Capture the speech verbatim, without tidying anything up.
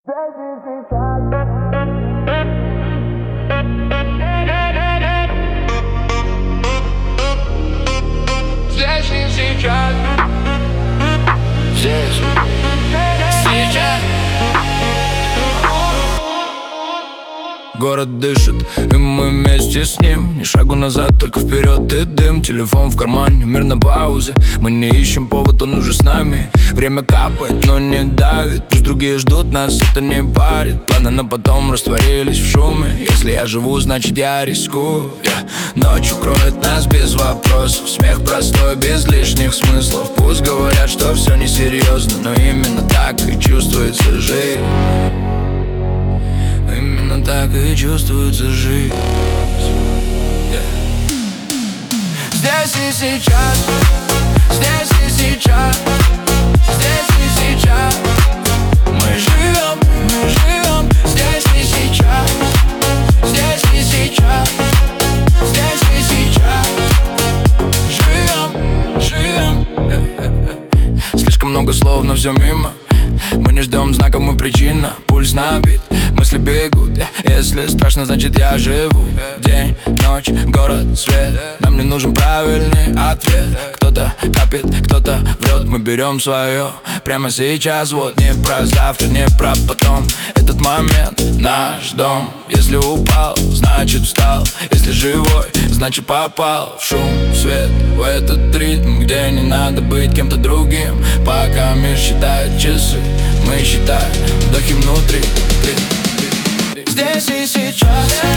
Здесь и сейчас. Здесь. Сейчас. Город дышит, и мы вместе с ним. Ни шагу назад, только вперед и дым. Телефон в кармане, мир на паузе. Мы не ищем повод, он уже с нами. Время капает, но не давит. Пусть другие ждут нас, это не парит. Планы на потом растворились в шуме. Если я живу, значит я рискую, yeah. Ночь укроет нас без вопросов. Смех простой, без лишних смыслов. Пусть говорят, что все несерьезно, но именно так и чувствуется жизнь. Именно так и чувствуется жизнь, yeah. Здесь и сейчас. Здесь и сейчас. Здесь и сейчас. Мы живем, мы живем. Здесь и сейчас. Здесь и сейчас. Здесь и сейчас. Живем, живем. Слишком много слов, но все мимо. Мы не ждем знаков, мы причина. Пульс набит, мысли бегут. Если страшно, значит я живу. День, ночь, город, свет. Нам не нужен правильный ответ. Кто-то копит, кто-то врет. Мы берем свое прямо сейчас. Вот не про завтра, не про потом. Этот момент наш дом. Если упал, значит встал. Если живой, значит попал в шум, в свет, в этот ритм, где не надо быть кем-то другим. Пока мир считает часы, мы считаем вдохи внутри. Здесь и сейчас.